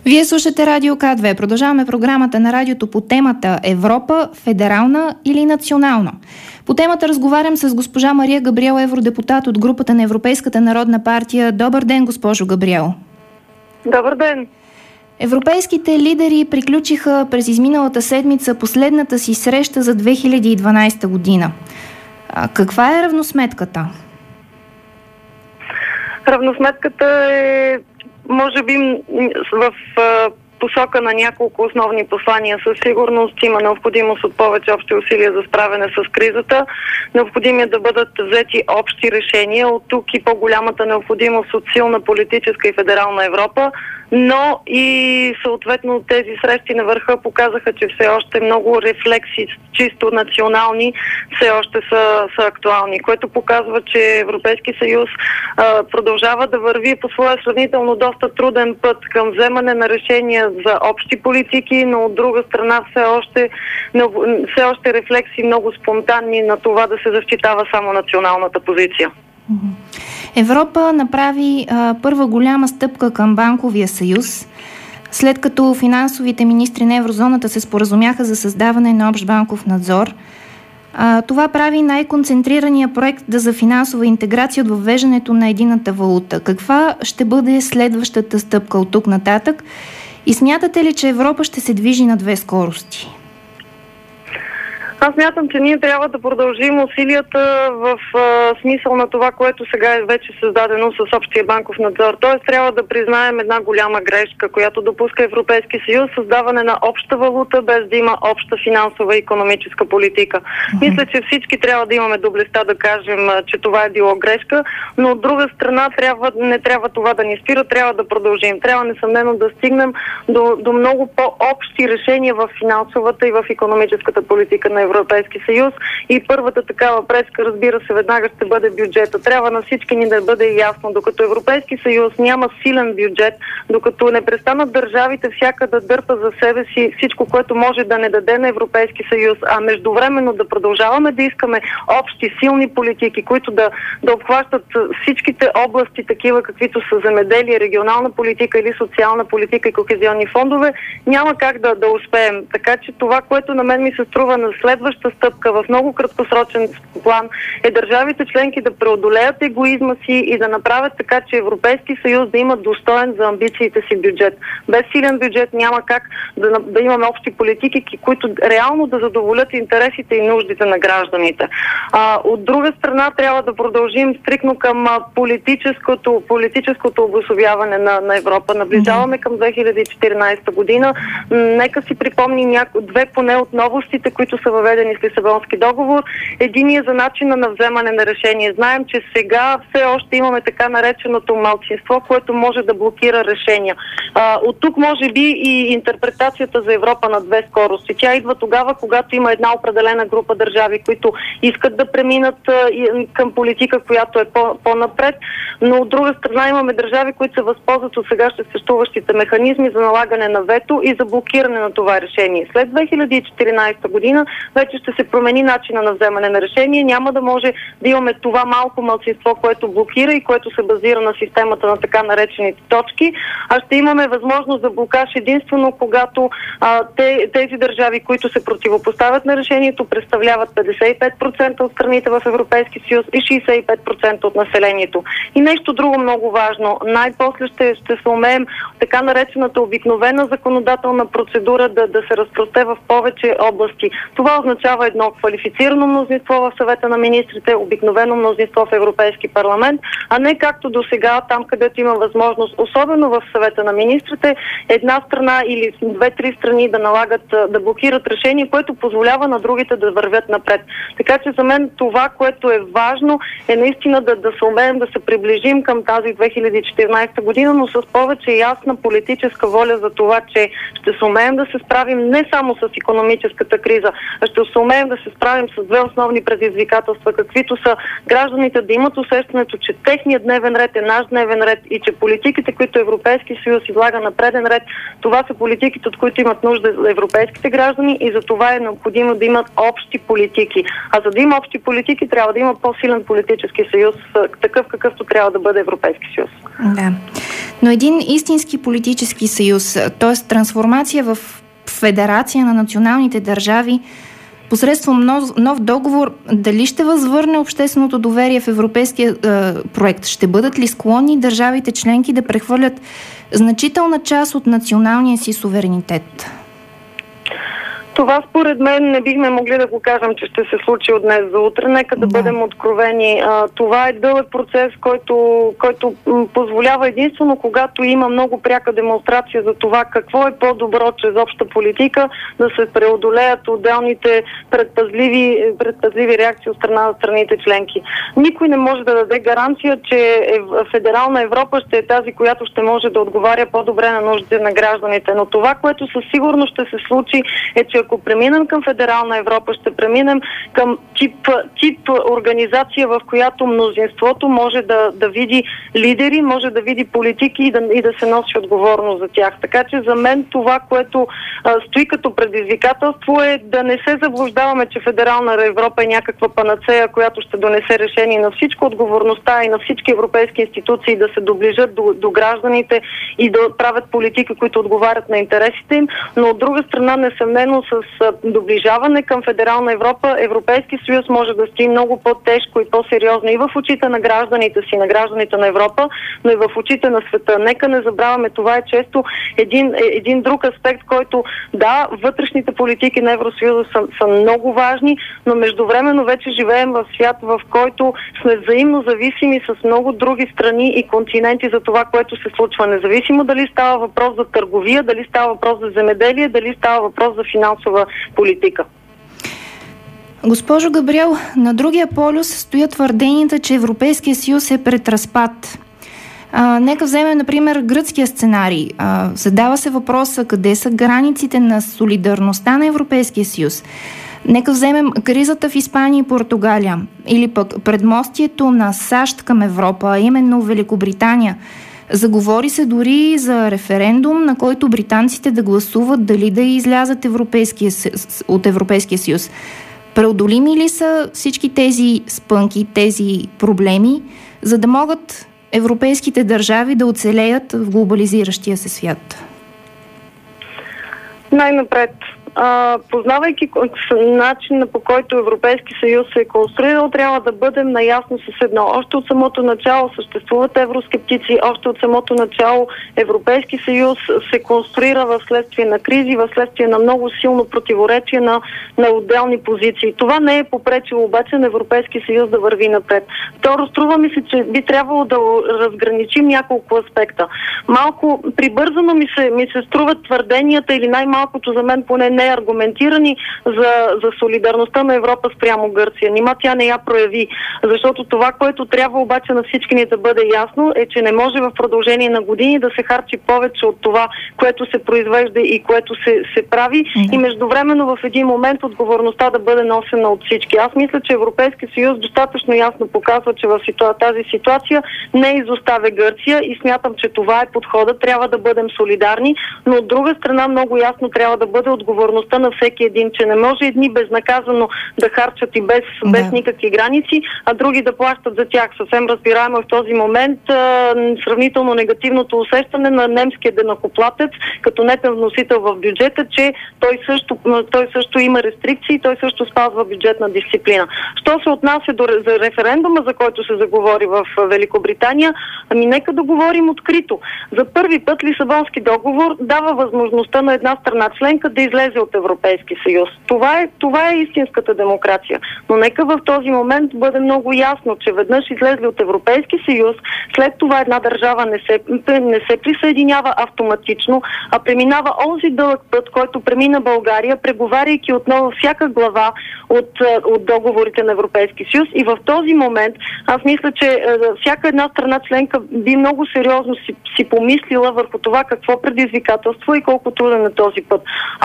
Вие слушате Радио К2. Продължаваме програмата на радиото по темата Европа, федерална или национална. По темата разговарям с госпожа Мария Габриел, евродепутат от групата на Европейската народна партия. Добър ден, госпожо Габриел. Добър ден. Европейските лидери приключиха през изминалата седмица последната си среща за 2012 година. Каква е равносметката? Равносметката е, може би, в посока на няколко основни послания. Със сигурност има необходимост от повече общи усилия за справяне с кризата. Необходимо е да бъдат взети общи решения. От тук и по-голямата необходимост от силна политическа и федерална Европа, но и съответно тези срещи на върха показаха, че все още много рефлекси, чисто национални, все още са актуални, което показва, че Европейски съюз продължава да върви по своя сравнително доста труден път към вземане на решения за общи политики, но от друга страна все още рефлекси много спонтанни на това да се защитава само националната позиция. Европа направи първа голяма стъпка към банковия съюз, след като финансовите министри на еврозоната се споразумяха за създаване на общ банков надзор. Това прави най-концентрирания проект за финансова интеграция от въвеждането на единната валута. Каква ще бъде следващата стъпка от тук нататък? И смятате ли, че Европа ще се движи на две скорости? Аз смятам, че ние трябва да продължим усилията в смисъл на това, което сега е вече създадено с общия банков надзор. Тоест трябва да признаем една голяма грешка, която допуска Европейски съюз, създаване на обща валута, без да има обща финансова и икономическа политика. Мисля, че всички трябва да имаме доблестта да кажем, че това е било грешка, но от друга страна не трябва това да ни спира, трябва да продължим. Трябва несъмнено да стигнем до много по-общи решения в финансовата и в икономическата политика на Европейски съюз и първата такава пречка, разбира се, веднага ще бъде бюджета. Трябва на всички ни да бъде ясно, докато Европейски съюз няма силен бюджет, докато не престанат държавите всяка да дърпа за себе си всичко, което може да не даде на Европейски съюз, а междувременно да продължаваме да искаме общи, силни политики, които да обхващат всичките области, такива каквито са земеделие, регионална политика или социална политика и кохезионни фондове, няма как да успеем. Така че това, което на мен ми се струва на следваща стъпка в много краткосрочен план, е държавите членки да преодолеят егоизма си и да направят така, че Европейски съюз да има достоен за амбициите си бюджет. Без силен бюджет няма как да имаме общи политики, които реално да задоволят интересите и нуждите на гражданите. От друга страна трябва да продължим стрикно към политическото обособяване на Европа. Наближаваме към 2014 година. Нека си припомним две поне от новостите, които са въведени с Лисабонски договор. Единият за начина на вземане на решение. Знаем, че сега все още имаме така нареченото малцинство, което може да блокира решения. От тук може би и интерпретацията за Европа на две скорости. Тя идва тогава, когато има една определена група държави, които искат да преминат към политика, която е по-напред, но от друга страна имаме държави, които се възползват от сега съществуващите механизми за налагане на вето и за блокиране на това решение. След 2014 година вече ще се промени начина на вземане на решение. Няма да може да имаме това малко малцинство, което блокира и което се базира на системата на така наречените точки, а ще имаме възможност за блокаж единствено когато тези държави, които се противопоставят на решението, представляват 55% от страните в Европейски съюз и 65% от населението. И нещо друго много важно. Най-после ще се умеем така наречената обикновена законодателна процедура да се разпросте в повече области. Това означава едно квалифицирано мнозинство в съвета на министрите, обикновено мнозинство в Европейски парламент, а не както до сега, там където има възможност, особено в съвета на министрите, една страна или две-три страни да блокират решение, което позволява на другите да вървят напред. Така че за мен това, което е важно, е наистина да се умеем да се приближим към тази 2014 година, но с повече ясна политическа воля за това, че ще се умеем да се справим не само с икономическата криза, а ще ще съумеем да се справим с две основни предизвикателства, каквито са гражданите да имат усещането, че техният дневен ред е наш дневен ред и че политиките, които Европейски съюз излага на преден ред, това са политиките, от които имат нужда европейските граждани и за това е необходимо да имат общи политики. А за да има общи политики, трябва да има по-силен политически съюз, такъв какъвто трябва да бъде Европейски съюз. Да. Но един истински политически съюз, т.е. трансформация в федерация на националните държави, посредством нов договор, дали ще възвърне общественото доверие в европейския проект? Ще бъдат ли склонни държавите членки да прехвърлят значителна част от националния си суверенитет? Това според мен не бихме могли да го кажем, че ще се случи от днес за утре. Нека да бъдем откровени. Това е дълъг процес, който позволява единствено, когато има много пряка демонстрация за това какво е по-добро чрез обща политика, да се преодолеят отделните предпазливи реакции от страна на страните членки. Никой не може да даде гаранция, че федерална Европа ще е тази, която ще може да отговаря по-добре на нуждите на гражданите. Но това, което със сигурност ще се случи, е, че ако преминем към федерална Европа, ще преминем към тип организация, в която мнозинството може да види лидери, може да види политики и да се носи отговорност за тях. Така че за мен това, което стои като предизвикателство е да не се заблуждаваме, че федерална Европа е някаква панацея, която ще донесе решение на всичко, отговорността и на всички европейски институции да се доближат до гражданите и да правят политики, които отговарят на интересите им, но от друга страна, несъмнено, с доближаване към федерална Европа, Европейски съюз може да стои много по-тежко и по-сериозно и в очите на гражданите си, на гражданите на Европа, но и в очите на света. Нека не забравяме, това е често един друг аспект, който, да, вътрешните политики на Евросъюза са много важни, но междувременно вече живеем в свят, в който сме взаимно зависими с много други страни и континенти за това, което се случва. Независимо дали става въпрос за търговия, дали става въпрос за земеделие, дали става въпрос за финансова политика. Госпожо Габриел, на другия полюс стоят твърденията, че Европейския съюз е пред разпад. Нека вземем, например, гръцкия сценарий. Задава се въпроса къде са границите на солидарността на Европейския съюз. Нека вземем кризата в Испания и Португалия или пък предмостието на САЩ към Европа, а именно Великобритания. Заговори се дори за референдум, на който британците да гласуват дали да излязат от Европейския съюз. Преодолими ли са всички тези спънки, тези проблеми, за да могат европейските държави да оцелеят в глобализиращия се свят? Най-напред, познавайки начина, по който Европейски съюз се е конструирал, трябва да бъдем наясно с едно. Още от самото начало съществуват евроскептици, още от самото начало Европейски съюз се конструира в следствие на кризи, в следствие на много силно противоречие на отделни позиции. Това не е попречило обаче на Европейски съюз да върви напред. Второ, струва ми се, че би трябвало да разграничим няколко аспекта. Малко прибързано ми се струват твърденията, или най-малкото за мен поне не аргументирани за солидарността на Европа спрямо Гърция. Нима тя не я прояви. Защото това, което трябва обаче на всички ни да бъде ясно, е, че не може в продължение на години да се харчи повече от това, което се произвежда и което се прави. И междувременно в един момент отговорността да бъде носена от всички. Аз мисля, че Европейски съюз достатъчно ясно показва, че в тази ситуация не изоставя Гърция и смятам, че това е подходът. Трябва да бъдем солидарни, но от друга страна много ясно трябва да бъде отговорността на всеки един, че не може едни безнаказано да харчат и без никакви граници, а други да плащат за тях. Съвсем разбираемо в този момент сравнително негативното усещане на немския данъкоплатец като нетен вносител в бюджета, че той също има рестрикции, той също спазва бюджетна дисциплина. Що се отнася за референдума, за който се заговори в Великобритания, нека да говорим открито. За първи път Лисабонски договор дава възможността на една страна членка да излезе от Европейски съюз. Това е истинската демокрация. Но нека в този момент бъде много ясно, че веднъж излезли от Европейски съюз, след това една държава не се присъединява автоматично, а преминава онзи дълъг път, който премина България, преговаряйки отново всяка глава от договорите на Европейски съюз. И в този момент аз мисля, че всяка една страна членка би много сериозно си помислила върху това какво предизвикателство и колко труден е този път.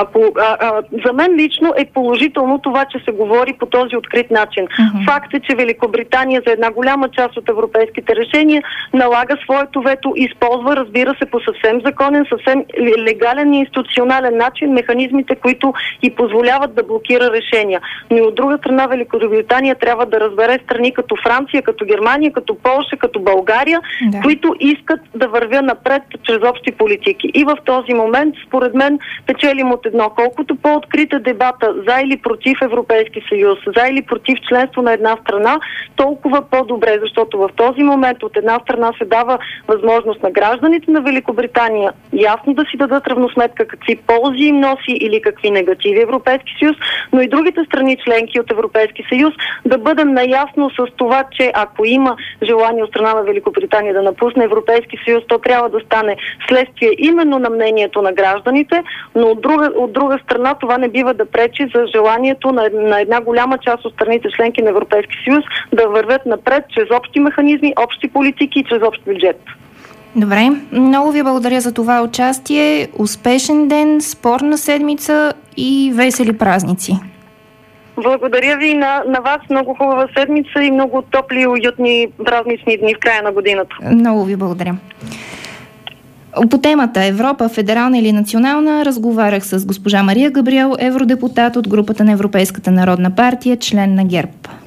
За мен лично е положително това, че се говори по този открит начин. Факт е, че Великобритания за една голяма част от европейските решения налага своето вето, използва, разбира се, по съвсем законен, съвсем легален и институционален начин механизмите, които и позволяват да блокира решения. Но и от друга страна Великобритания трябва да разбере страни като Франция, като Германия, като Полша, като България, които искат да вървя напред чрез общи политики. И в този момент, според мен, печелим от едно. Колкото по-открита дебата за или против Европейски съюз, за или против членство на една страна, толкова по-добре, защото в този момент от една страна се дава възможност на гражданите на Великобритания ясно да си дадат равносметка какви ползи им носи или какви негативи Европейски съюз, но и другите страни членки от Европейски съюз да бъдем наясно с това, че ако има желание от страна на Великобритания да напусне Европейски съюз, то трябва да стане следствие именно на мнението на гражданите, но от друга страна това не бива да пречи за желанието на една голяма част от страните членки на Европейски съюз да вървят напред чрез общи механизми, общи политики и чрез общ бюджет. Добре, много ви благодаря за това участие. Успешен ден, спорна седмица и весели празници. Благодаря ви на вас. Много хубава седмица и много топли и уютни празнични дни в края на годината. Много ви благодаря. По темата Европа, федерална или национална, разговарях с госпожа Мария Габриел, евродепутат от групата на Европейската народна партия, член на ГЕРБ.